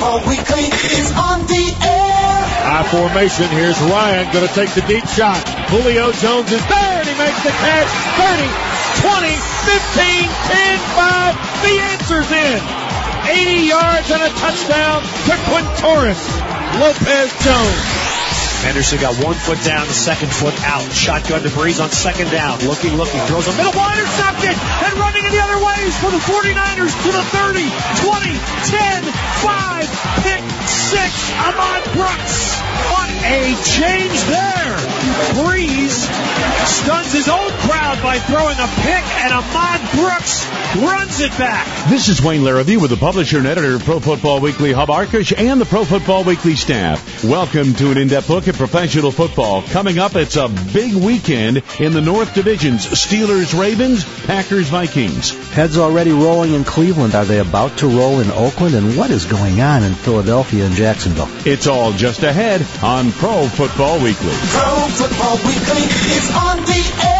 Football Weekly is on the air. High formation. Here's Ryan going to take the deep shot. Julio Jones is there, and he makes the catch. 30, 20, 15, 10, 5. The answer's in. 80 yards and a touchdown to Quintorris Lopez-Jones. Henderson got 1 foot down, the second foot out. Shotgun to Breeze on second down. Looking, throws a middle ball, intercepted, and running in the other ways for the 49ers to the 30, 20, 10, 5, pick 6. Ahmad Brooks on a change there. Breeze stuns his own crowd by throwing a pick, and Ahmad Brooks runs it back. This is Wayne Larrivee with the publisher and editor of Pro Football Weekly, Hub Arkush, and the Pro Football Weekly staff. Welcome to an in-depth look at professional football. Coming up, it's a big weekend in the North Divisions. Steelers, Ravens, Packers, Vikings. Heads already rolling in Cleveland. Are they about to roll in Oakland? And what is going on in Philadelphia and Jacksonville? It's all just ahead on Pro Football Weekly. Pro Football Weekly is on the air.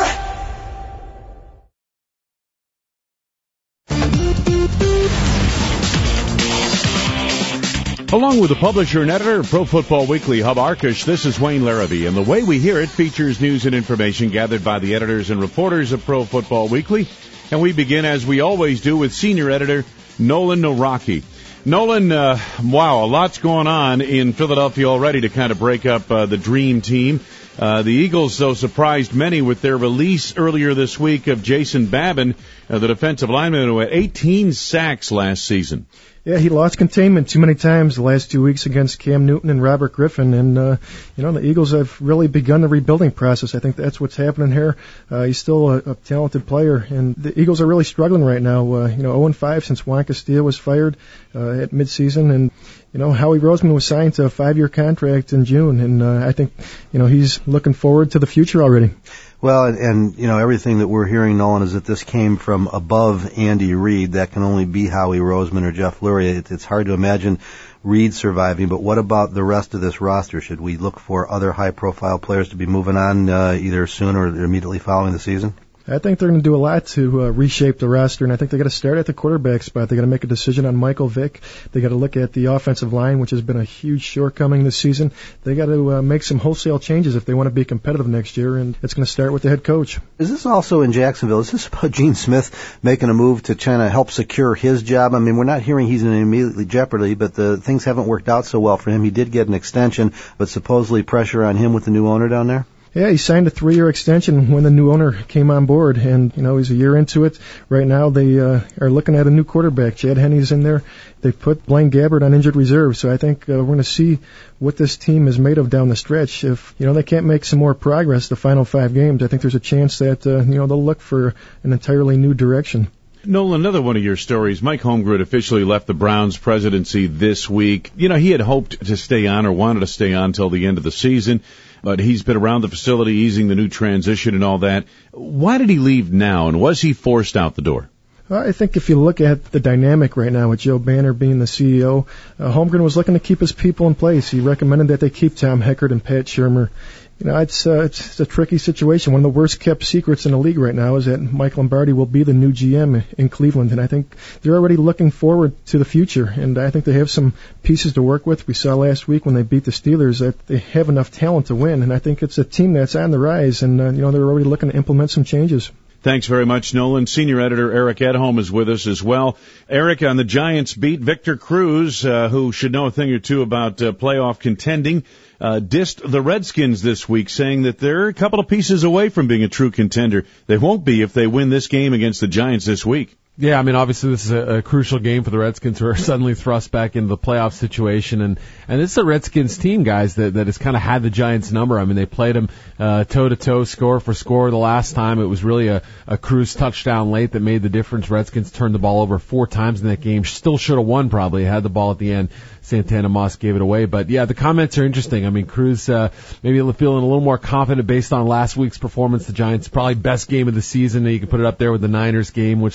Along with the publisher and editor of Pro Football Weekly, Hub Arkush, this is Wayne Larrivee, and the way we hear it features news and information gathered by the editors and reporters of Pro Football Weekly. And we begin, as we always do, with senior editor Nolan Nawrocki. Nolan, wow, a lot's going on in Philadelphia already to kind of break up the dream team. The Eagles, though, surprised many with their release earlier this week of Jason Babin, the defensive lineman who had 18 sacks last season. Yeah, he lost containment too many times the last 2 weeks against Cam Newton and Robert Griffin. And, the Eagles have really begun the rebuilding process. I think that's what's happening here. He's still a talented player. And the Eagles are really struggling right now. 0-5 since Juan Castillo was fired at midseason. And, Howie Roseman was signed to a 5-year contract in June. And I think, he's looking forward to the future already. Well, and everything that we're hearing, Nolan, is that this came from above Andy Reid. That can only be Howie Roseman or Jeff Lurie. It's hard to imagine Reid surviving, but what about the rest of this roster? Should we look for other high-profile players to be moving on either soon or immediately following the season? I think they're going to do a lot to reshape the roster, and I think they got to start at the quarterback spot. They got to make a decision on Michael Vick. They got to look at the offensive line, which has been a huge shortcoming this season. They got to make some wholesale changes if they want to be competitive next year, and it's going to start with the head coach. Is this also in Jacksonville? Is this about Gene Smith making a move to try to help secure his job? I mean, we're not hearing he's in immediately jeopardy, but the things haven't worked out so well for him. He did get an extension, but supposedly pressure on him with the new owner down there? Yeah, he signed a 3-year extension when the new owner came on board, and, he's a year into it. Right now, they are looking at a new quarterback. Chad Henne's in there. They put Blaine Gabbert on injured reserve, so I think we're going to see what this team is made of down the stretch. If, they can't make some more progress the final 5 games, I think there's a chance that, they'll look for an entirely new direction. Nolan, another one of your stories. Mike Holmgren officially left the Browns presidency this week. He had hoped to stay on or wanted to stay on until the end of the season, but he's been around the facility easing the new transition and all that. Why did he leave now, and was he forced out the door? I think if you look at the dynamic right now with Joe Banner being the CEO, Holmgren was looking to keep his people in place. He recommended that they keep Tom Heckert and Pat Shurmur. It's a tricky situation. One of the worst kept secrets in the league right now is that Mike Lombardi will be the new GM in Cleveland, and I think they're already looking forward to the future, and I think they have some pieces to work with. We saw last week when they beat the Steelers that they have enough talent to win, and I think it's a team that's on the rise, and they're already looking to implement some changes. Thanks very much, Nolan. Senior editor Eric Edholm is with us as well. Eric, on the Giants beat, Victor Cruz, who should know a thing or two about playoff contending, dissed the Redskins this week, saying that they're a couple of pieces away from being a true contender. They won't be if they win this game against the Giants this week. Yeah, obviously this is a crucial game for the Redskins, who are suddenly thrust back into the playoff situation. And this is a Redskins team, guys, that has kind of had the Giants' number. They played them toe-to-toe, score for score the last time. It was really a Cruz touchdown late that made the difference. Redskins turned the ball over 4 times in that game. Still should have won, probably. Had the ball at the end. Santana Moss gave it away. But, yeah, the comments are interesting. Cruz maybe feeling a little more confident based on last week's performance. The Giants' probably best game of the season. You can put it up there with the Niners game, which they dominated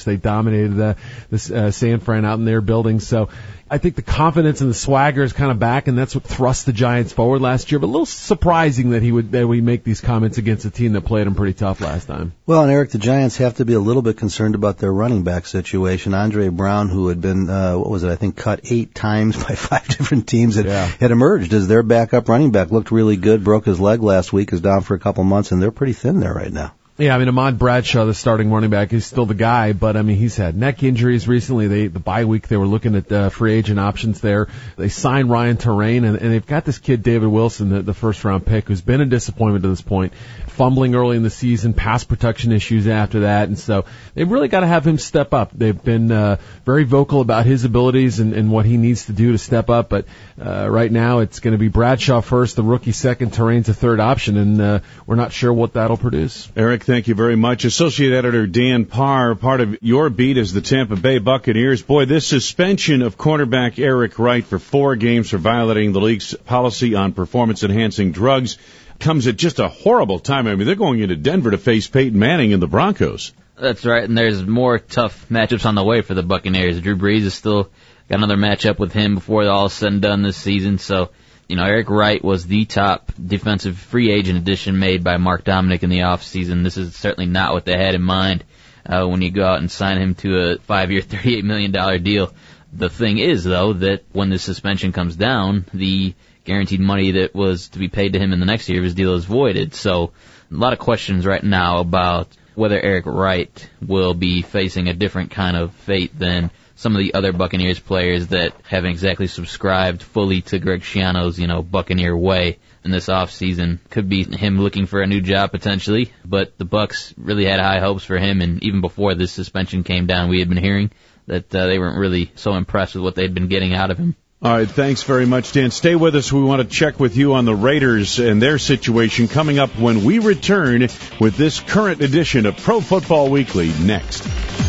dominated the San Fran out in their building. So I think the confidence and the swagger is kind of back, and that's what thrust the Giants forward last year. But a little surprising that we make these comments against a team that played him pretty tough last time. Well, and Eric, the Giants have to be a little bit concerned about their running back situation. Andre Brown, who had been, I think cut 8 times by 5 different teams, had emerged as their backup running back. Looked really good, broke his leg last week, is down for a couple months, and they're pretty thin there right now. Yeah, I mean, Ahmad Bradshaw, the starting running back, is still the guy, but I mean, he's had neck injuries recently. The bye week, they were looking at free agent options there. They signed Ryan Terrain, and they've got this kid, David Wilson, the first round pick, who's been a disappointment to this point. Fumbling early in the season, pass protection issues after that, and so they've really got to have him step up. They've been very vocal about his abilities and what he needs to do to step up, but right now it's going to be Bradshaw first, the rookie second, Terrain's a third option, and we're not sure what that'll produce. Eric, thank you very much. Associate Editor Dan Parr, part of your beat is the Tampa Bay Buccaneers. Boy, this suspension of cornerback Eric Wright for 4 games for violating the league's policy on performance-enhancing drugs comes at just a horrible time. I mean, they're going into Denver to face Peyton Manning and the Broncos. That's right, and there's more tough matchups on the way for the Buccaneers. Drew Brees is still got another matchup with him before all is said and done this season, so Eric Wright was the top defensive free agent addition made by Mark Dominic in the offseason. This is certainly not what they had in mind when you go out and sign him to a 5-year, $38 million deal. The thing is, though, that when the suspension comes down, the guaranteed money that was to be paid to him in the next year of his deal is voided. So a lot of questions right now about whether Eric Wright will be facing a different kind of fate than some of the other Buccaneers players that haven't exactly subscribed fully to Greg Schiano's, Buccaneer way in this offseason. Could be him looking for a new job potentially, but the Bucs really had high hopes for him, and even before this suspension came down, we had been hearing that they weren't really so impressed with what they'd been getting out of him. All right, thanks very much, Dan. Stay with us. We want to check with you on the Raiders and their situation coming up when we return with this current edition of Pro Football Weekly next.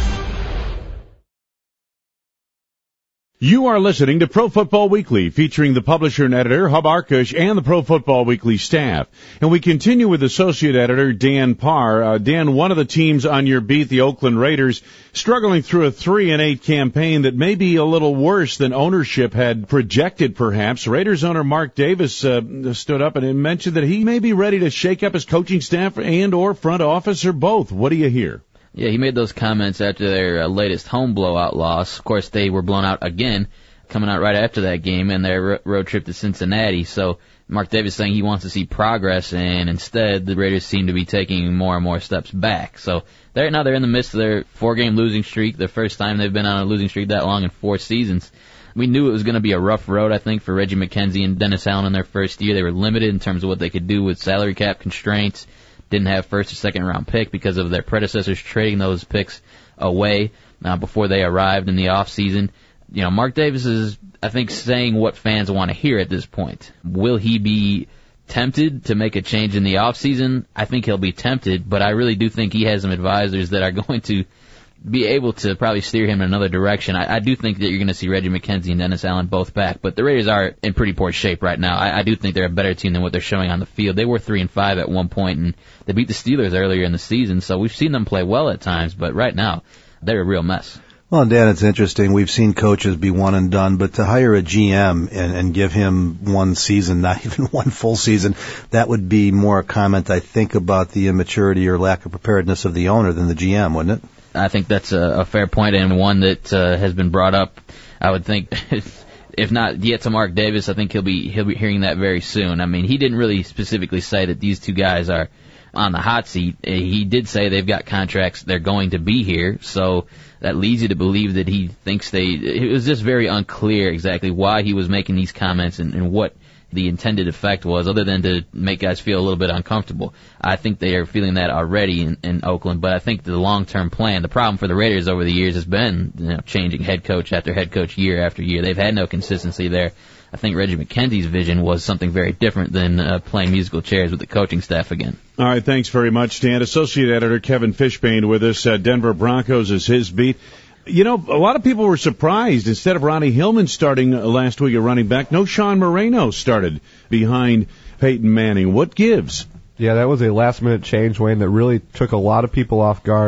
You are listening to Pro Football Weekly, featuring the publisher and editor, Hub Arkush, and the Pro Football Weekly staff. And we continue with associate editor Dan Parr. Dan, one of the teams on your beat, the Oakland Raiders, struggling through a 3-8 campaign that may be a little worse than ownership had projected, perhaps. Raiders owner Mark Davis stood up and mentioned that he may be ready to shake up his coaching staff and or front office or both. What do you hear? Yeah, he made those comments after their latest home blowout loss. Of course, they were blown out again, coming out right after that game and their road trip to Cincinnati. So Mark Davis saying he wants to see progress, and instead the Raiders seem to be taking more and more steps back. So they're in the midst of their 4-game losing streak, the first time they've been on a losing streak that long in 4 seasons. We knew it was going to be a rough road, I think, for Reggie McKenzie and Dennis Allen in their first year. They were limited in terms of what they could do with salary cap constraints. Didn't have first or second round pick because of their predecessors trading those picks away before they arrived in the off season. Mark Davis is, I think, saying what fans want to hear at this point. Will he be tempted to make a change in the off season? I think he'll be tempted, but I really do think he has some advisors that are going to be able to probably steer him in another direction. I do think that you're going to see Reggie McKenzie and Dennis Allen both back, but the Raiders are in pretty poor shape right now. I do think they're a better team than what they're showing on the field. They were 3-5 at one point, and they beat the Steelers earlier in the season, so we've seen them play well at times, but right now they're a real mess. Well, Dan, it's interesting. We've seen coaches be one and done, but to hire a GM and give him one season, not even one full season, that would be more a comment, I think, about the immaturity or lack of preparedness of the owner than the GM, wouldn't it? I think that's a fair point, and one that has been brought up. I would think, if not yet to Mark Davis, I think he'll be hearing that very soon. I mean, he didn't really specifically say that these two guys are on the hot seat. He did say they've got contracts, they're going to be here, so that leads you to believe that he thinks it was just very unclear exactly why he was making these comments and what the intended effect was, other than to make guys feel a little bit uncomfortable. I think they are feeling that already in Oakland, but I think the long-term plan, the problem for the Raiders over the years has been changing head coach after head coach year after year. They've had no consistency there. I think Reggie McKenzie's vision was something very different than playing musical chairs with the coaching staff again. All right, thanks very much, Dan. Associate Editor Kevin Fishbane with us. Denver Broncos is his beat. A lot of people were surprised. Instead of Ronnie Hillman starting last week at running back, no Sean Moreno started behind Peyton Manning. What gives? Yeah, that was a last-minute change, Wayne, that really took a lot of people off guard.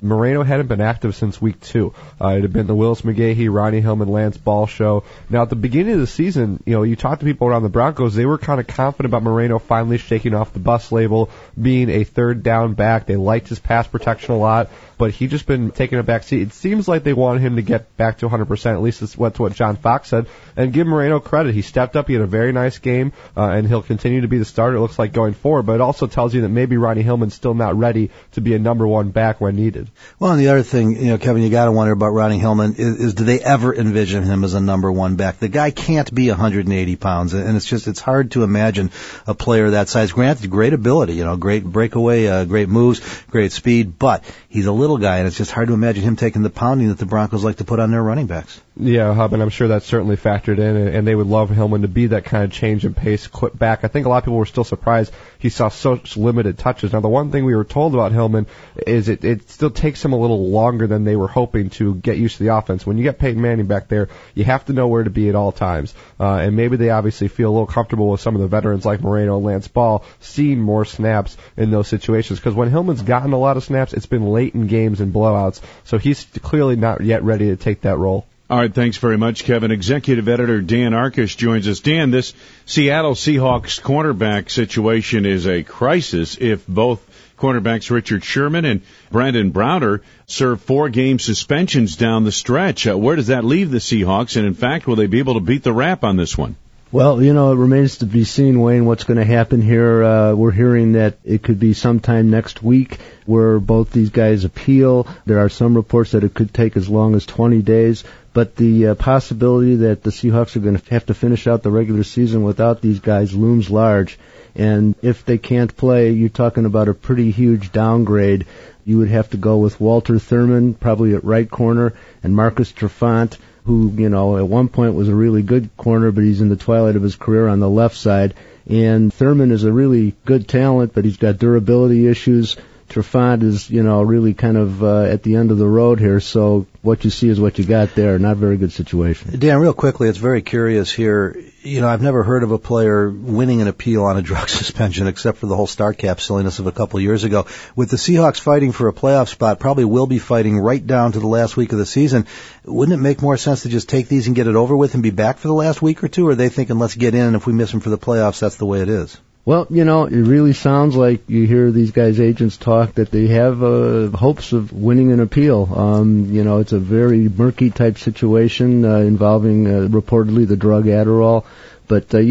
Moreno hadn't been active since week 2. It had been the Willis McGahee, Ronnie Hillman, Lance Ball show. Now, at the beginning of the season, you talk to people around the Broncos, they were kind of confident about Moreno finally shaking off the bus label, being a third down back. They liked his pass protection a lot, but he just been taking a back seat. It seems like they want him to get back to 100%, at least that's what John Fox said. And give Moreno credit. He stepped up. He had a very nice game, and he'll continue to be the starter, it looks like, going forward. But it also tells you that maybe Ronnie Hillman's still not ready to be a number one back when needed. Well, and the other thing, Kevin, you got to wonder about Ronnie Hillman is do they ever envision him as a number one back? The guy can't be 180 pounds, and it's hard to imagine a player that size. Granted, great ability, great breakaway, great moves, great speed, but he's a little guy, and it's just hard to imagine him taking the pounding that the Broncos like to put on their running backs. Yeah, Hub, and I'm sure that's certainly factored in, and they would love Hillman to be that kind of change in pace back. I think a lot of people were still surprised he saw such limited touches. Now, the one thing we were told about Hillman is it still takes him a little longer than they were hoping to get used to the offense. When you get Peyton Manning back there, you have to know where to be at all times. And maybe they obviously feel a little comfortable with some of the veterans like Moreno and Lance Ball seeing more snaps in those situations. Because when Hillman's gotten a lot of snaps, it's been late in games and blowouts. So he's clearly not yet ready to take that role. All right, thanks very much, Kevin. Executive Editor Dan Arkush joins us. Dan, this Seattle Seahawks cornerback situation is a crisis if both cornerbacks Richard Sherman and Brandon Browder serve 4-game suspensions down the stretch. Where does that leave the Seahawks? And, in fact, will they be able to beat the rap on this one? Well, it remains to be seen, Wayne, what's going to happen here. We're hearing that it could be sometime next week where both these guys appeal. There are some reports that it could take as long as 20 days. But the possibility that the Seahawks are going to have to finish out the regular season without these guys looms large. And if they can't play, you're talking about a pretty huge downgrade. You would have to go with Walter Thurman, probably at right corner, and Marcus Trufant, who, at one point was a really good corner, but he's in the twilight of his career on the left side. And Thurman is a really good talent, but he's got durability issues. Trufant is, really kind of at the end of the road here, so what you see is what you got there. Not a very good situation. Dan, real quickly, it's very curious here. I've never heard of a player winning an appeal on a drug suspension except for the whole start cap silliness of a couple of years ago. With the Seahawks fighting for a playoff spot, probably will be fighting right down to the last week of the season. Wouldn't it make more sense to just take these and get it over with and be back for the last week or two? Or are they thinking, let's get in, and if we miss them for the playoffs, that's the way it is? Well, it really sounds like you hear these guys' agents talk that they have hopes of winning an appeal. It's a very murky type situation involving reportedly the drug Adderall. But, there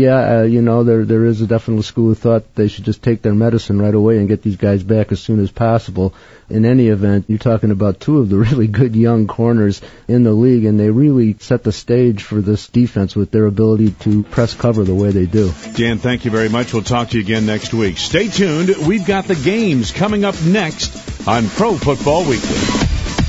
is a definite school of thought they should just take their medicine right away and get these guys back as soon as possible. In any event, you're talking about two of the really good young corners in the league, and they really set the stage for this defense with their ability to press cover the way they do. Dan, thank you very much. We'll talk to you again next week. Stay tuned. We've got the games coming up next on Pro Football Weekly.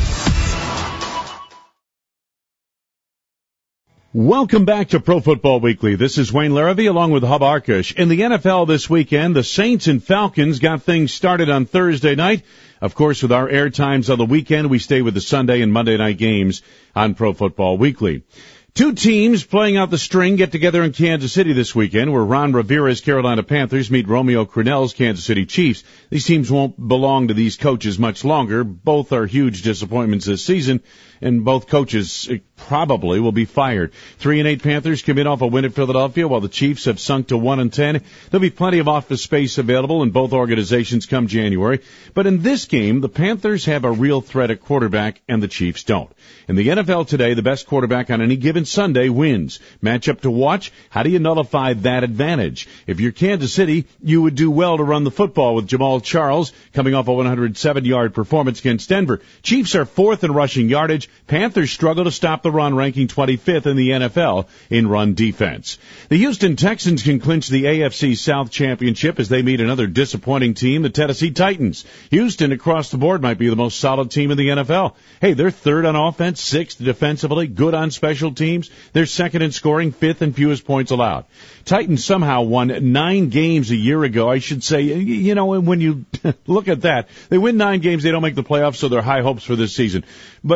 Welcome back to Pro Football Weekly. This is Wayne Larrivee along with Hub Arkush. In the NFL this weekend, the Saints and Falcons got things started on Thursday night. Of course, with our air times on the weekend, we stay with the Sunday and Monday night games on Pro Football Weekly. Two teams playing out the string get together in Kansas City this weekend, where Ron Rivera's Carolina Panthers meet Romeo Crennel's Kansas City Chiefs. These teams won't belong to these coaches much longer. Both are huge disappointments this season, and both coaches probably will be fired. 3-8 Panthers come in off a win at Philadelphia, while the Chiefs have sunk to 1-10. There'll be plenty of office space available in both organizations come January. But in this game, the Panthers have a real threat at quarterback, and the Chiefs don't. In the NFL today, the best quarterback on any given Sunday wins. Matchup to watch, how do you nullify that advantage? If you're Kansas City, you would do well to run the football with Jamal Charles coming off a 107-yard performance against Denver. Chiefs are fourth in rushing yardage. Panthers struggle to stop the run, ranking 25th in the NFL in run defense. The Houston Texans can clinch the AFC South Championship as they meet another disappointing team, the Tennessee Titans. Houston, across the board, might be the most solid team in the NFL. Hey, they're third on offense, sixth defensively, good on special teams. They're second in scoring, fifth in fewest points allowed. Titans somehow won 9 games a year ago. I should say, when you look at that, they win 9 games, they don't make the playoffs, so they're high hopes for this season. But almost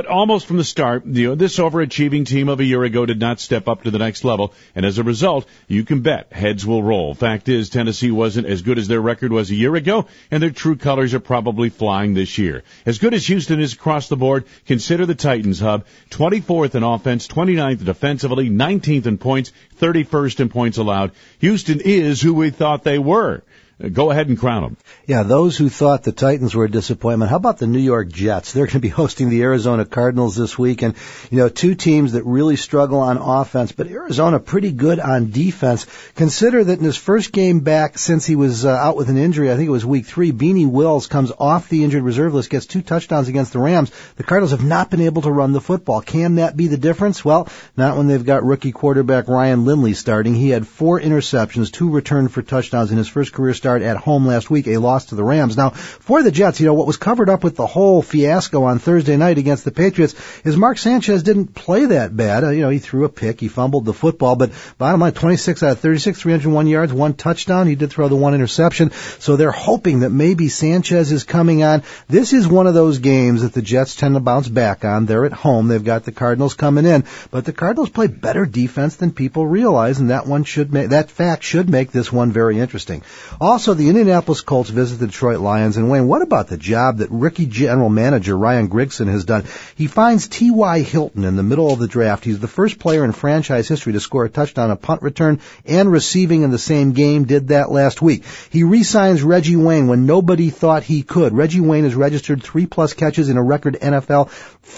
lost from the start. This overachieving team of a year ago did not step up to the next level, and as a result, you can bet heads will roll. Fact is, Tennessee wasn't as good as their record was a year ago, and their true colors are probably flying this year. As good as Houston is across the board, consider the Titans, Hub. 24th in offense, 29th defensively, 19th in points, 31st in points allowed. Houston is who we thought they were. Go ahead and crown them. Yeah, those who thought the Titans were a disappointment. How about the New York Jets? They're going to be hosting the Arizona Cardinals this week, and two teams that really struggle on offense, but Arizona pretty good on defense. Consider that in his first game back since he was out with an injury, I think it was week 3, Beanie Wills comes off the injured reserve list, gets 2 touchdowns against the Rams. The Cardinals have not been able to run the football. Can that be the difference? Well, not when they've got rookie quarterback Ryan Lindley starting. He had 4 interceptions, 2 returned for touchdowns in his first career start at home last week, a loss to the Rams. Now, for the Jets, what was covered up with the whole fiasco on Thursday night against the Patriots is Mark Sanchez didn't play that bad. He threw a pick, he fumbled the football, but bottom line, 26 out of 36, 301 yards, 1 touchdown. He did throw the 1 interception, so they're hoping that maybe Sanchez is coming on. This is one of those games that the Jets tend to bounce back on. They're at home. They've got the Cardinals coming in, but the Cardinals play better defense than people realize, and that fact should make this one very interesting. Also, the Indianapolis Colts visit the Detroit Lions, and Wayne, what about the job that rookie general manager Ryan Grigson has done? He finds T.Y. Hilton in the middle of the draft. He's the first player in franchise history to score a touchdown, a punt return, and receiving in the same game. Did that last week. He re-signs Reggie Wayne when nobody thought he could. Reggie Wayne has registered 3+ catches in a record NFL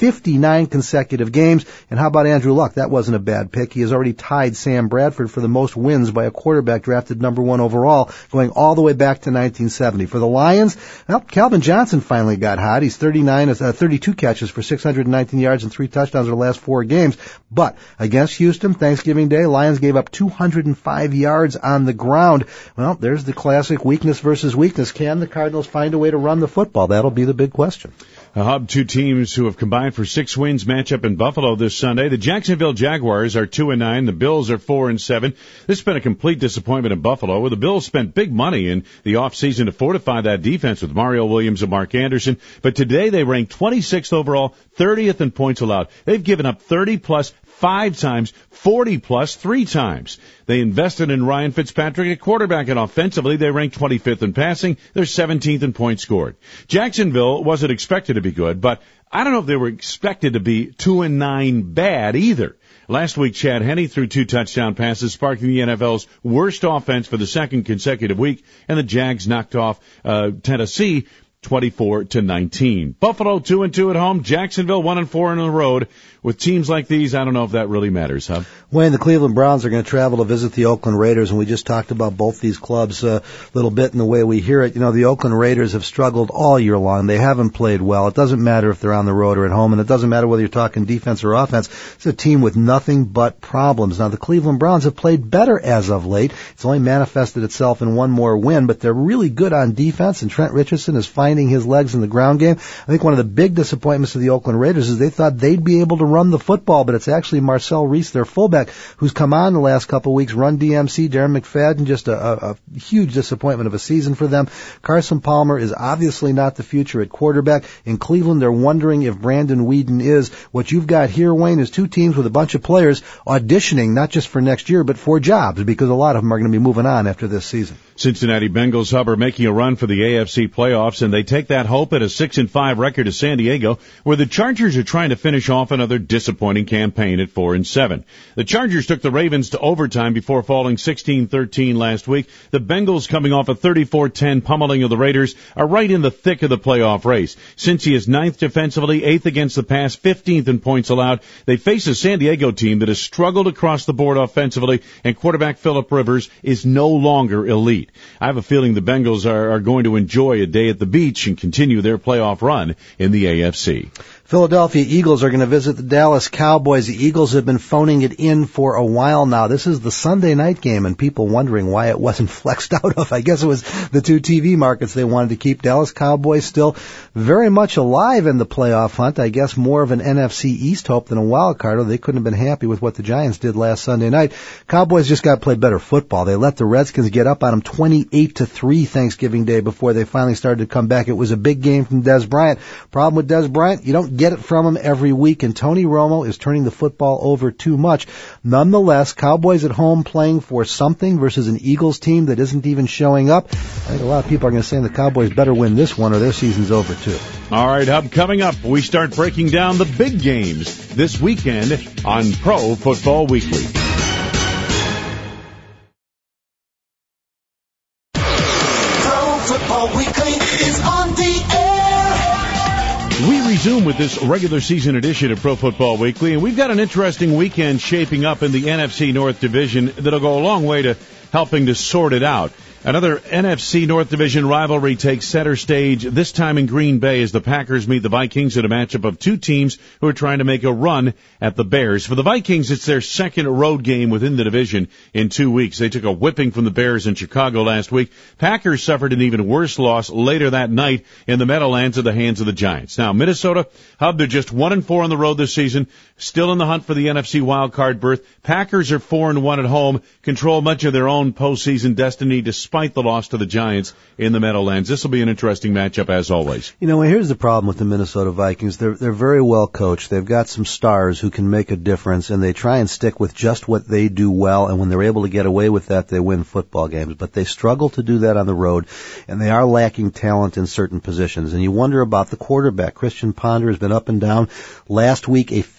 59 consecutive games. And how about Andrew Luck? That wasn't a bad pick. He has already tied Sam Bradford for the most wins by a quarterback drafted number 1 overall, going all the way back to 1970. For the Lions, Calvin Johnson finally got hot. He's 32 catches for 619 yards and 3 touchdowns in the last 4 games. But against Houston, Thanksgiving Day, Lions gave up 205 yards on the ground. Well, there's the classic weakness versus weakness. Can the Cardinals find a way to run the football? That'll be the big question. Hub, 2 teams who have combined for 6 wins match up in Buffalo this Sunday. The Jacksonville Jaguars are 2-9. The Bills are 4-7. This has been a complete disappointment in Buffalo, where the Bills spent big money in the offseason to fortify that defense with Mario Williams and Mark Anderson. But today they ranked 26th overall, 30th in points allowed. They've given up 30+ 5 times, 40+ 3 times. They invested in Ryan Fitzpatrick at quarterback, and offensively they ranked 25th in passing. They're 17th in points scored. Jacksonville wasn't expected to be good, but I don't know if they were expected to be 2-9 bad either. Last week, Chad Henne threw 2 touchdown passes, sparking the NFL's worst offense for the second consecutive week, and the Jags knocked off Tennessee 24-19. Buffalo 2-2 at home. Jacksonville 1-4 on the road. With teams like these, I don't know if that really matters, huh? Wayne, the Cleveland Browns are going to travel to visit the Oakland Raiders, and we just talked about both these clubs a little bit in the way we hear it. The Oakland Raiders have struggled all year long. They haven't played well. It doesn't matter if they're on the road or at home, and it doesn't matter whether you're talking defense or offense. It's a team with nothing but problems. Now, the Cleveland Browns have played better as of late. It's only manifested itself in one more win, but they're really good on defense, and Trent Richardson is finding his legs in the ground game. I think one of the big disappointments of the Oakland Raiders is they thought they'd be able to run the football, but it's actually Marcel Reese, their fullback, who's come on the last couple of weeks. Run DMC, Darren McFadden, just a huge disappointment of a season for them. Carson Palmer is obviously not the future at quarterback. In Cleveland, they're wondering if Brandon Weeden is. What you've got here, Wayne, is 2 teams with a bunch of players auditioning not just for next year, but for jobs, because a lot of them are going to be moving on after this season. Cincinnati Bengals, Hub, are making a run for the AFC playoffs, and they take that hope at a 6-5 record to San Diego, where the Chargers are trying to finish off another disappointing campaign at 4-7. The Chargers took the Ravens to overtime before falling 16-13 last week. The Bengals, coming off a 34-10 pummeling of the Raiders, are right in the thick of the playoff race. Cincy is 9th defensively, 8th against the pass, 15th in points allowed. They face a San Diego team that has struggled across the board offensively, and quarterback Phillip Rivers is no longer elite. I have a feeling the Bengals are going to enjoy a day at the beach and continue their playoff run in the AFC. Philadelphia Eagles are going to visit the Dallas Cowboys. The Eagles have been phoning it in for a while now. This is the Sunday night game, and people wondering why it wasn't flexed out of. I guess it was the 2 TV markets they wanted to keep. Dallas Cowboys still very much alive in the playoff hunt. I guess more of an NFC East hope than a wild card. They couldn't have been happy with what the Giants did last Sunday night. Cowboys just got to play better football. They let the Redskins get up on them 28-3 Thanksgiving Day before they finally started to come back. It was a big game from Dez Bryant. Problem with Dez Bryant, you don't get it from him every week, and Tony Romo is turning the football over too much. Nonetheless, Cowboys at home playing for something versus an Eagles team that isn't even showing up. I think a lot of people are going to say the Cowboys better win this one or their season's over too. All right, Hub, coming up, we start breaking down the big games this weekend on Pro Football Weekly. Pro Football Weekly is on the air. We resume with this regular season edition of Pro Football Weekly, and we've got an interesting weekend shaping up in the NFC North Division that'll go a long way to helping to sort it out. Another NFC North Division rivalry takes center stage, this time in Green Bay, as the Packers meet the Vikings in a matchup of two teams who are trying to make a run at the Bears. For the Vikings, it's their second road game within the division in 2 weeks. They took a whipping from the Bears in Chicago last week. Packers suffered an even worse loss later that night in the Meadowlands at the hands of the Giants. Now, Minnesota, Hub, they're just 1-4 on the road this season, still in the hunt for the NFC wildcard berth. Packers are 4-1 at home, control much of their own postseason destiny despite the loss to the Giants in the Meadowlands. This will be an interesting matchup as always. You know, here's the problem with the Minnesota Vikings. They're very well coached. They've got some stars who can make a difference, and they try and stick with just what they do well, and when they're able to get away with that, they win football games. But they struggle to do that on the road, and they are lacking talent in certain positions. And you wonder about the quarterback. Christian Ponder has been up and down. Last week, a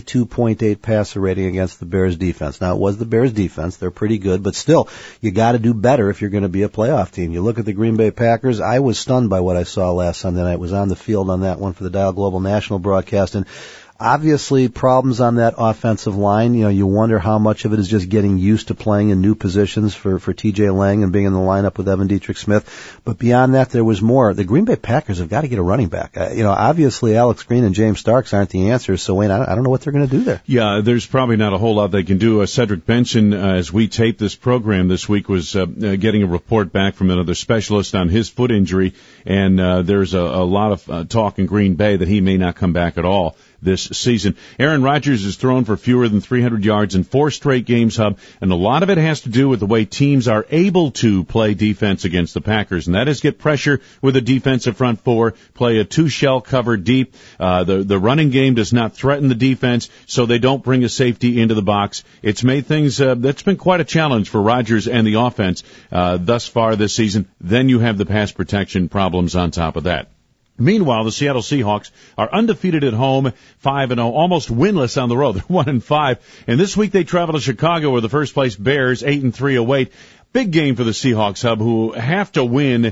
52.8 passer rating against the Bears defense. Now, it was the Bears defense. They're pretty good, but still, you got to do better if you're going to be a playoff team. You look at the Green Bay Packers. I was stunned by what I saw last Sunday night. Was on the field on that one for the Dial Global National broadcast, and obviously problems on that offensive line. You know, you wonder how much of it is just getting used to playing in new positions for TJ Lang and being in the lineup with Evan Dietrich Smith. But beyond that, there was more. The Green Bay Packers have got to get a running back. Obviously Alex Green and James Starks aren't the answers. So Wayne, I don't know what they're going to do there. Yeah, there's probably not a whole lot they can do. Cedric Benson, as we taped this program this week, was getting a report back from another specialist on his foot injury, and there's a lot of talk in Green Bay that he may not come back at all this season. Aaron Rodgers has thrown for fewer than 300 yards in 4 straight games, Hub, and a lot of it has to do with the way teams are able to play defense against the Packers, and that is get pressure with a defensive front four, play a 2-shell cover deep. The running game does not threaten the defense, so they don't bring a safety into the box. It's made things, that's been quite a challenge for Rodgers and the offense thus far this season. Then you have the pass protection problems on top of that. Meanwhile, the Seattle Seahawks are undefeated at home, 5-0, almost winless on the road. They're 1-5. And this week they travel to Chicago, where the first place Bears 8-3 await. Big game for the Seahawks, Hub, who have to win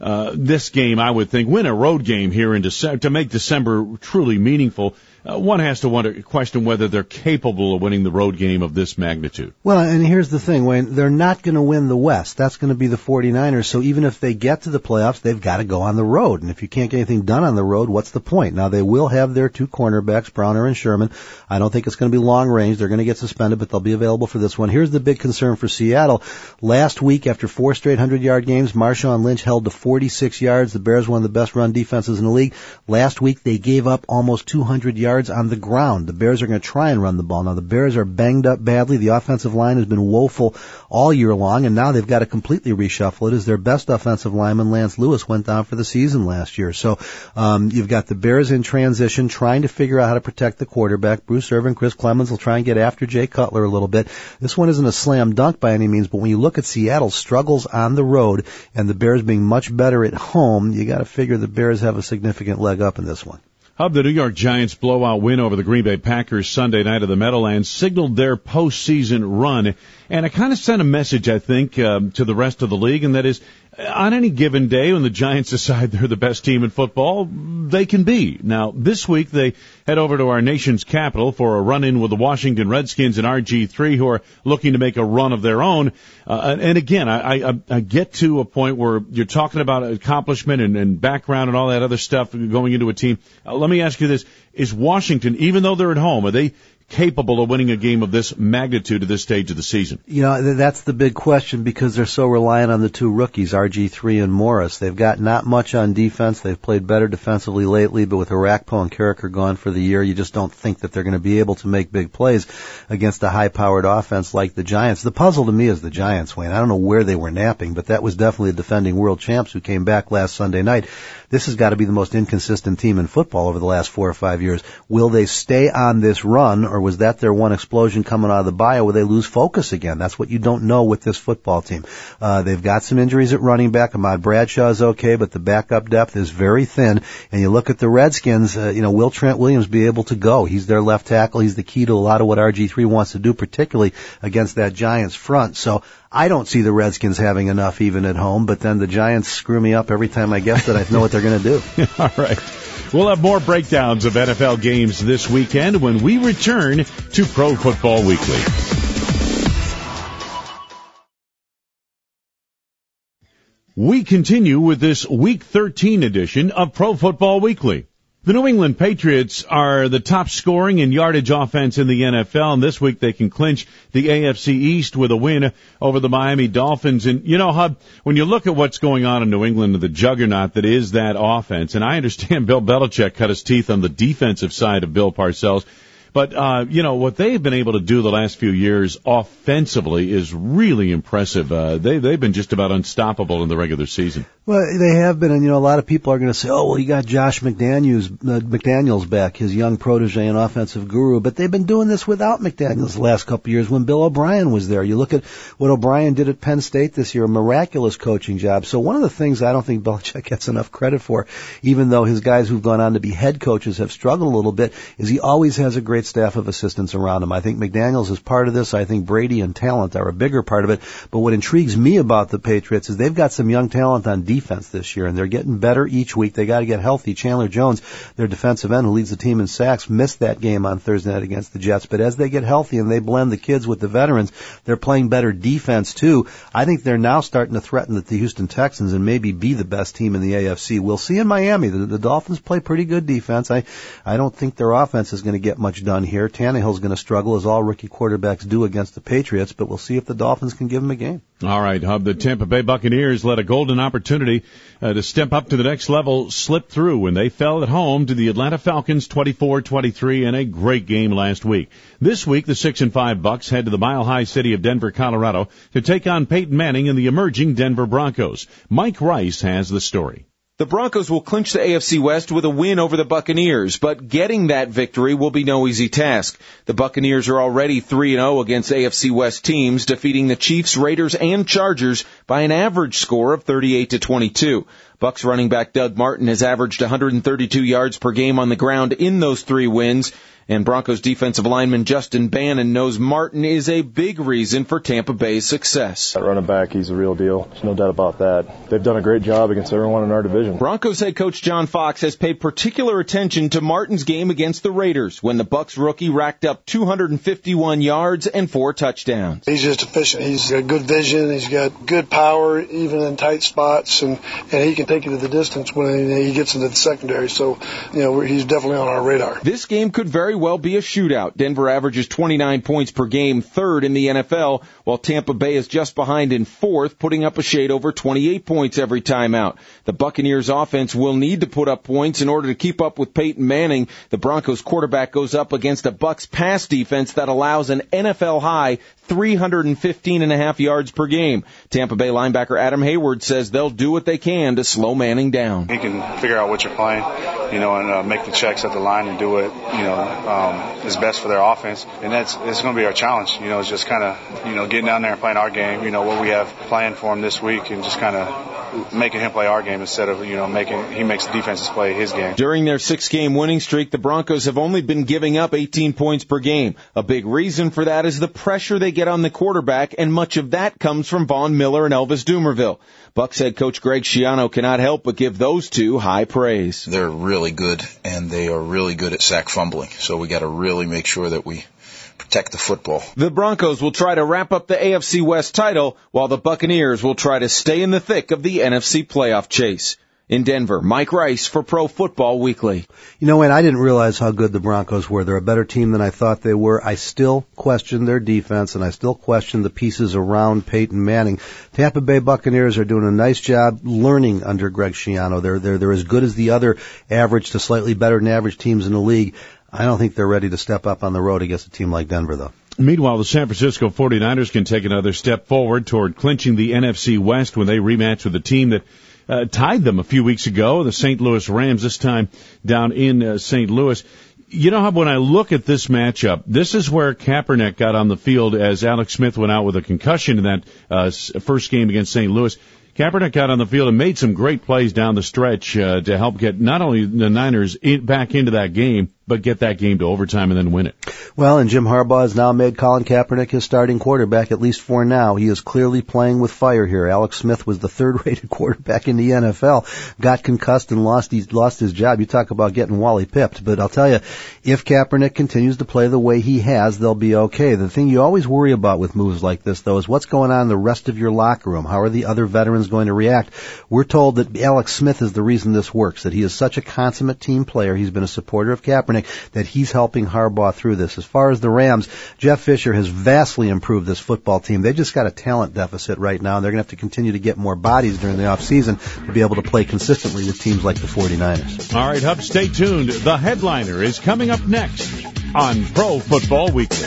this game, I would think, win a road game here in December to make December truly meaningful. One has to question whether they're capable of winning the road game of this magnitude. Well, and here's the thing, Wayne. They're not going to win the West. That's going to be the 49ers. So even if they get to the playoffs, they've got to go on the road. And if you can't get anything done on the road, what's the point? Now, they will have their 2 cornerbacks, Browner and Sherman. I don't think it's going to be long range. They're going to get suspended, but they'll be available for this one. Here's the big concern for Seattle. Last week, after 4 straight 100-yard games, Marshawn Lynch held to 46 yards. The Bears, one of the best run defenses in the league. Last week, they gave up almost 200 yards on the ground. The Bears are going to try and run the ball. Now, the Bears are banged up badly. The offensive line has been woeful all year long, and now they've got to completely reshuffle it as their best offensive lineman, Lance Lewis, went down for the season last year. So you've got the Bears in transition, trying to figure out how to protect the quarterback. Bruce Irvin, Chris Clemens will try and get after Jay Cutler a little bit. This one isn't a slam dunk by any means, but when you look at Seattle's struggles on the road and the Bears being much better at home, you got to figure the Bears have a significant leg up in this one. Hub, the New York Giants' blowout win over the Green Bay Packers Sunday night at the Meadowlands signaled their postseason run, and it kind of sent a message, I think, to the rest of the league, and that is, on any given day when the Giants decide they're the best team in football, they can be. Now, this week they head over to our nation's capital for a run-in with the Washington Redskins and RG3, who are looking to make a run of their own. And again, I get to a point where you're talking about accomplishment and background and all that other stuff going into a team. Let me ask you this. Is Washington, even though they're at home, are they capable of winning a game of this magnitude at this stage of the season? You know, that's the big question because they're so reliant on the two rookies, RG3 and Morris. They've got not much on defense. They've played better defensively lately, but with Arakpo and Carricker gone for the year, you just don't think that they're going to be able to make big plays against a high-powered offense like the Giants. The puzzle to me is the Giants, Wayne. I don't know where they were napping, but that was definitely the defending world champs who came back last Sunday night. This has got to be the most inconsistent team in football over the last 4 or 5 years. Will they stay on this run, or was that their one explosion coming out of the bio where they lose focus again? That's what you don't know with this football team. They've got some injuries at running back. Ahmad Bradshaw is okay, but the backup depth is very thin. And you look at the Redskins, will Trent Williams be able to go? He's their left tackle. He's the key to a lot of what RG3 wants to do, particularly against that Giants front. So I don't see the Redskins having enough even at home, but then the Giants screw me up every time I guess that I know what they're going to do. All right. We'll have more breakdowns of NFL games this weekend when we return to Pro Football Weekly. We continue with this Week 13 edition of Pro Football Weekly. The New England Patriots are the top scoring and yardage offense in the NFL, and this week they can clinch the AFC East with a win over the Miami Dolphins. And, Hub, when you look at what's going on in New England, the juggernaut that is that offense, and I understand Bill Belichick cut his teeth on the defensive side of Bill Parcells, but, what they've been able to do the last few years offensively is really impressive. They've been just about unstoppable in the regular season. Well, they have been, and a lot of people are going to say, oh, well, you got Josh McDaniels back, his young protege and offensive guru, but they've been doing this without McDaniels the last couple of years when Bill O'Brien was there. You look at what O'Brien did at Penn State this year, a miraculous coaching job. So one of the things I don't think Belichick gets enough credit for, even though his guys who've gone on to be head coaches have struggled a little bit, is he always has a great staff of assistants around him. I think McDaniels is part of this. I think Brady and talent are a bigger part of it. But what intrigues me about the Patriots is they've got some young talent on defense this year, and they're getting better each week. They got to get healthy. Chandler Jones, their defensive end who leads the team in sacks, missed that game on Thursday night against the Jets. But as they get healthy and they blend the kids with the veterans, they're playing better defense too. I think they're now starting to threaten the Houston Texans and maybe be the best team in the AFC. We'll see in Miami. The Dolphins play pretty good defense. I don't think their offense is going to get much done here. Tannehill's going to struggle, as all rookie quarterbacks do against the Patriots, but we'll see if the Dolphins can give them a game. All right, Hub. The Tampa Bay Buccaneers let a golden opportunity to step up to the next level slip through when they fell at home to the Atlanta Falcons 24-23 in a great game last week. This week, the 6-5 Bucs head to the mile-high city of Denver, Colorado to take on Peyton Manning and the emerging Denver Broncos. Mike Rice has the story. The Broncos will clinch the AFC West with a win over the Buccaneers, but getting that victory will be no easy task. The Buccaneers are already 3-0 against AFC West teams, defeating the Chiefs, Raiders, and Chargers by an average score of 38-22. Bucs running back Doug Martin has averaged 132 yards per game on the ground in those 3 wins. And Broncos defensive lineman Justin Bannon knows Martin is a big reason for Tampa Bay's success. That running back, he's a real deal. There's no doubt about that. They've done a great job against everyone in our division. Broncos head coach John Fox has paid particular attention to Martin's game against the Raiders when the Bucs rookie racked up 251 yards and 4 touchdowns. He's just efficient. He's got good vision. He's got good power, even in tight spots, and he can take you to the distance when he gets into the secondary. So, he's definitely on our radar. This game could very well be a shootout. Denver averages 29 points per game, 3rd in the NFL, while Tampa Bay is just behind in 4th, putting up a shade over 28 points every time out. The Buccaneers offense will need to put up points in order to keep up with Peyton Manning. The Broncos quarterback goes up against a Bucs pass defense that allows an NFL high 315.5 yards per game. Tampa Bay linebacker Adam Hayward says they'll do what they can to slow Manning down. He can figure out what you're playing, and make the checks at the line and do it, is best for their offense. And it's going to be our challenge. It's just kind of, getting down there and playing our game, what we have planned for him this week, and just kind of making him play our game instead of, he makes the defenses play his game. During their 6-game winning streak, the Broncos have only been giving up 18 points per game. A big reason for that is the pressure they get on the quarterback, and much of that comes from Von Miller and Elvis Dumervil. Bucs head coach Greg Schiano cannot help but give those two high praise. They're really good, and they are really good at sack fumbling, so we got to really make sure that we protect the football. The Broncos will try to wrap up the AFC West title, while the Buccaneers will try to stay in the thick of the NFC playoff chase. In Denver, Mike Rice for Pro Football Weekly. You know, Wayne, I didn't realize how good the Broncos were. They're a better team than I thought they were. I still question their defense, and I still question the pieces around Peyton Manning. Tampa Bay Buccaneers are doing a nice job learning under Greg Schiano. They're as good as the other average to slightly better than average teams in the league. I don't think they're ready to step up on the road against a team like Denver, though. Meanwhile, the San Francisco 49ers can take another step forward toward clinching the NFC West when they rematch with a team that tied them a few weeks ago, the St. Louis Rams, this time down in St. Louis. You know how when I look at this matchup, this is where Kaepernick got on the field as Alex Smith went out with a concussion in that first game against St. Louis. Kaepernick got on the field and made some great plays down the stretch to help get not only the Niners back into that game, but get that game to overtime and then win it. Well, and Jim Harbaugh has now made Colin Kaepernick his starting quarterback, at least for now. He is clearly playing with fire here. Alex Smith was the third-rated quarterback in the NFL, got concussed and lost his job. You talk about getting Wally pipped, but I'll tell you, if Kaepernick continues to play the way he has, they'll be okay. The thing you always worry about with moves like this, though, is what's going on in the rest of your locker room. How are the other veterans going to react? We're told that Alex Smith is the reason this works, that he is such a consummate team player. He's been a supporter of Kaepernick, that he's helping Harbaugh through this. As far as the Rams, Jeff Fisher has vastly improved this football team. They just got a talent deficit right now, and they're going to have to continue to get more bodies during the offseason to be able to play consistently with teams like the 49ers. All right, Hub, stay tuned. The Headliner is coming up next on Pro Football Weekly.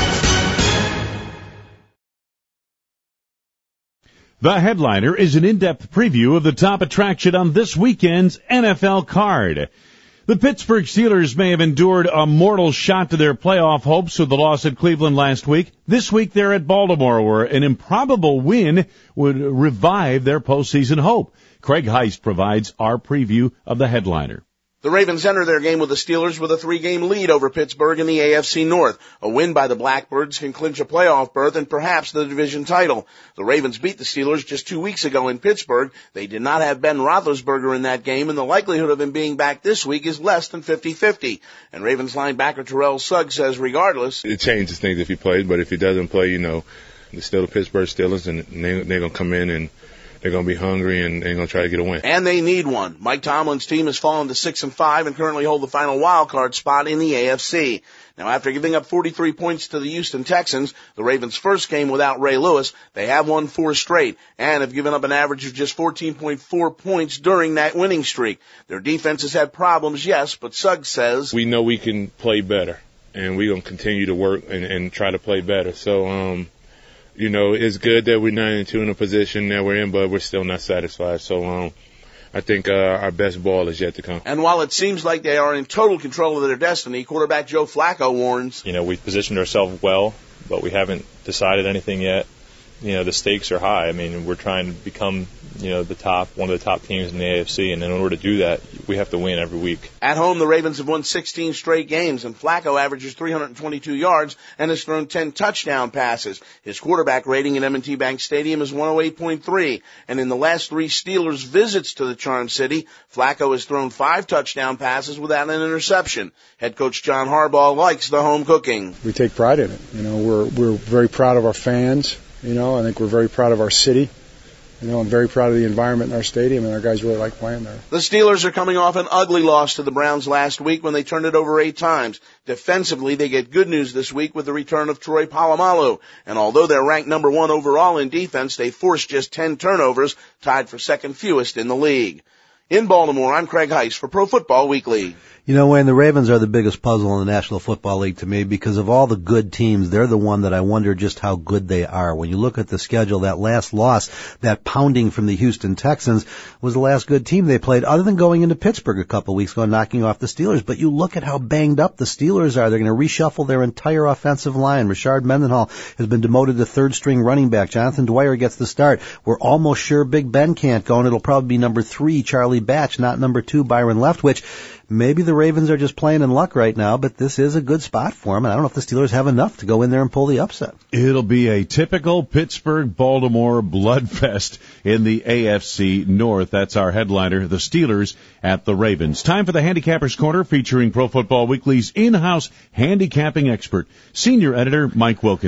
The Headliner is an in-depth preview of the top attraction on this weekend's NFL card. The Pittsburgh Steelers may have endured a mortal shot to their playoff hopes with the loss at Cleveland last week. This week they're at Baltimore, where an improbable win would revive their postseason hope. Craig Heist provides our preview of the Headliner. The Ravens enter their game with the Steelers with a 3-game lead over Pittsburgh in the AFC North. A win by the Blackbirds can clinch a playoff berth and perhaps the division title. The Ravens beat the Steelers just 2 weeks ago in Pittsburgh. They did not have Ben Roethlisberger in that game, and the likelihood of him being back this week is less than 50-50. And Ravens linebacker Terrell Suggs says regardless, it changes things if he plays, but if he doesn't play, they're still the Pittsburgh Steelers, and they're going to come in and they're going to be hungry and they're going to try to get a win. And they need one. Mike Tomlin's team has fallen to 6-5 and currently hold the final wild card spot in the AFC. Now, after giving up 43 points to the Houston Texans, the Ravens' first game without Ray Lewis, they have won 4 straight and have given up an average of just 14.4 points during that winning streak. Their defense has had problems, yes, but Suggs says, we know we can play better, and we're going to continue to work and try to play better. So, it's good that we're 9-2 in the position that we're in, but we're still not satisfied. So, I think our best ball is yet to come. And while it seems like they are in total control of their destiny, quarterback Joe Flacco warns, we've positioned ourselves well, but we haven't decided anything yet. The stakes are high. I mean, we're trying to become, one of the top teams in the AFC, and in order to do that, we have to win every week. At home, the Ravens have won 16 straight games, and Flacco averages 322 yards and has thrown 10 touchdown passes. His quarterback rating at M&T Bank Stadium is 108.3, and in the last 3 Steelers visits to the Charm City, Flacco has thrown 5 touchdown passes without an interception. Head coach John Harbaugh likes the home cooking. We take pride in it. We're very proud of our fans. I think we're very proud of our city. I'm very proud of the environment in our stadium, and our guys really like playing there. The Steelers are coming off an ugly loss to the Browns last week when they turned it over 8 times. Defensively, they get good news this week with the return of Troy Polamalu. And although they're ranked number 1 overall in defense, they forced just 10 turnovers, tied for second fewest in the league. In Baltimore, I'm Craig Heist for Pro Football Weekly. Wayne, the Ravens are the biggest puzzle in the National Football League to me because of all the good teams. They're the one that I wonder just how good they are. When you look at the schedule, that last loss, that pounding from the Houston Texans, was the last good team they played, other than going into Pittsburgh a couple of weeks ago and knocking off the Steelers. But you look at how banged up the Steelers are. They're going to reshuffle their entire offensive line. Rashard Mendenhall has been demoted to third-string running back. Jonathan Dwyer gets the start. We're almost sure Big Ben can't go, and it'll probably be number 3, Charlie Batch, not number 2, Byron Leftwich. Maybe the Ravens are just playing in luck right now, but this is a good spot for them, and I don't know if the Steelers have enough to go in there and pull the upset. It'll be a typical Pittsburgh-Baltimore bloodfest in the AFC North. That's our headliner, the Steelers at the Ravens. Time for the Handicappers Corner, featuring Pro Football Weekly's in-house handicapping expert, senior editor Mike Wilkeney.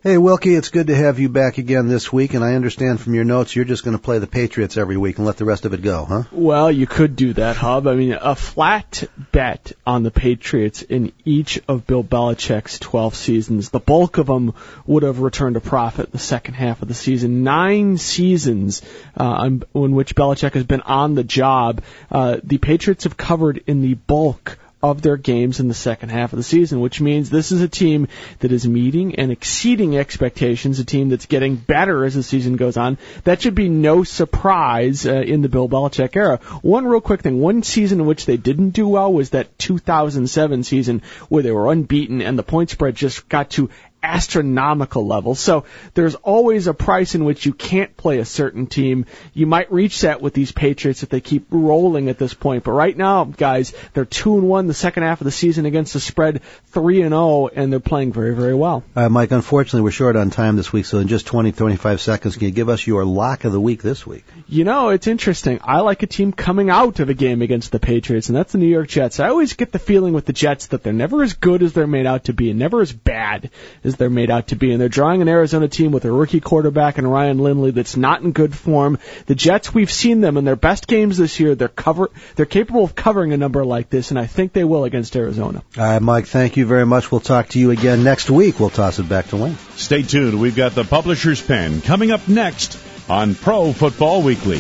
Hey, Wilkie, it's good to have you back again this week, and I understand from your notes you're just going to play the Patriots every week and let the rest of it go, huh? Well, you could do that, Hub. I mean, a flat bet on the Patriots in each of Bill Belichick's 12 seasons, the bulk of them would have returned a profit the second half of the season. 9 seasons in which Belichick has been on the job, the Patriots have covered in the bulk of their games in the second half of the season, which means this is a team that is meeting and exceeding expectations, a team that's getting better as the season goes on. That should be no surprise in the Bill Belichick era. One real quick thing, one season in which they didn't do well was that 2007 season where they were unbeaten and the point spread just got to astronomical levels. So there's always a price in which you can't play a certain team. You might reach that with these Patriots if they keep rolling at this point. But right now, guys, they're 2-1 the second half of the season against the spread, 3-0, and they're playing very, very well. Mike, unfortunately, we're short on time this week, so in just 25 seconds, can you give us your lock of the week this week? You know, it's interesting. I like a team coming out of a game against the Patriots, and that's the New York Jets. I always get the feeling with the Jets that they're never as good as they're made out to be and never as bad as they're made out to be. And they're drawing an Arizona team with a rookie quarterback and Ryan Lindley that's not in good form. The Jets, we've seen them in their best games this year. They're capable of covering a number like this, and I think they will against Arizona. All right, Mike, thank you very much. We'll talk to you again next week. We'll toss it back to Wayne. Stay tuned. We've got the Publisher's Pen coming up next on Pro Football Weekly.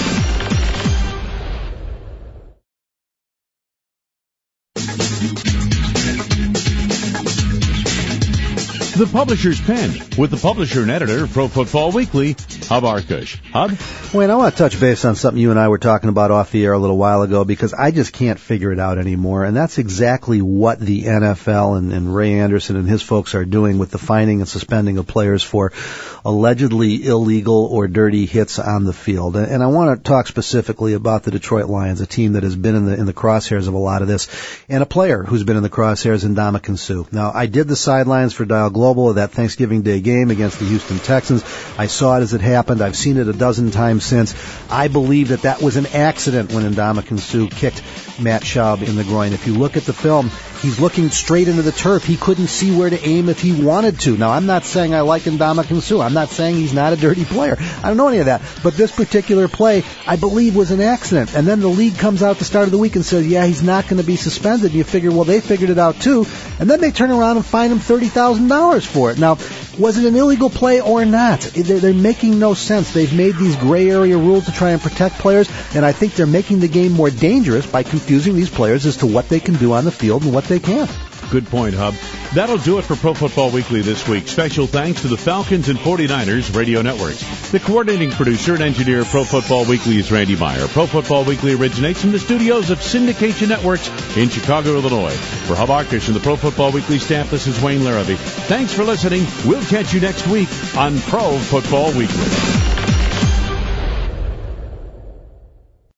The Publisher's Pen with the publisher and editor of Pro Football Weekly, Hub Arkush. Hub? Wayne, I want to touch base on something you and I were talking about off the air a little while ago because I just can't figure it out anymore, and that's exactly what the NFL and Ray Anderson and his folks are doing with the fining and suspending of players for allegedly illegal or dirty hits on the field. And I want to talk specifically about the Detroit Lions, a team that has been in the crosshairs of a lot of this, and a player who's been in the crosshairs, Ndamukong Suh. Now, I did the sidelines for Dial Global of that Thanksgiving Day game against the Houston Texans. I saw it as it happened. I've seen it a dozen times since. I believe that was an accident when Ndamukong Suh kicked Matt Schaub in the groin. If you look at the film, he's looking straight into the turf. He couldn't see where to aim if he wanted to. Now, I'm not saying I like Ndamukong Suh. I'm not saying he's not a dirty player. I don't know any of that. But this particular play, I believe, was an accident. And then the league comes out at the start of the week and says, yeah, he's not going to be suspended. And you figure, well, they figured it out too. And then they turn around and fine him $30,000 for it. Now, was it an illegal play or not? They're making no sense. They've made these gray area rules to try and protect players, and I think they're making the game more dangerous by confusing these players as to what they can do on the field and what they can't. Good point, Hub. That'll do it for Pro Football Weekly this week. Special thanks to the Falcons and 49ers radio networks. The coordinating producer and engineer of Pro Football Weekly is Randy Meyer. Pro Football Weekly originates from the studios of Syndication Networks in Chicago, Illinois. For Hub Arkush and the Pro Football Weekly staff, this is Wayne Larrabee. Thanks for listening. We'll catch you next week on Pro Football Weekly.